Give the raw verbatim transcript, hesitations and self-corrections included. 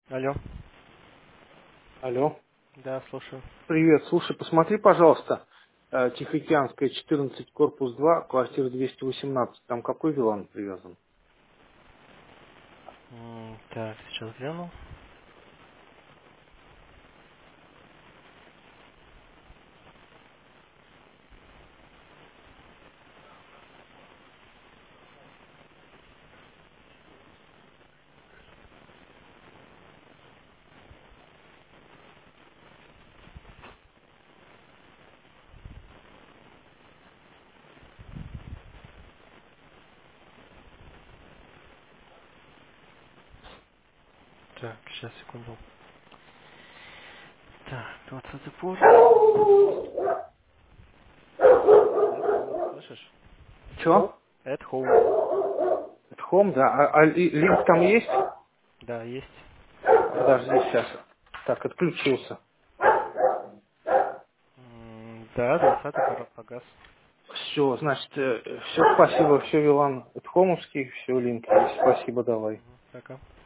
Алло. Алло. Да, слушаю. Привет. Слушай, посмотри, пожалуйста, э, Тихоокеанская, четырнадцать, корпус два, квартира двести восемнадцать. Там какой вилан привязан? М, Так, сейчас гляну. Так, сейчас, секунду. Так, двадцатый порт. At home, слышишь? Че? At home. Это Home, да. А, а ли- линк там есть? Да, есть. Подожди сейчас. Так, отключился. М, Да, двадцатый пора погас. Все, значит, все, спасибо, все, Вилан, это хомовский, все, линк есть. Спасибо, давай. Мгм, Пока.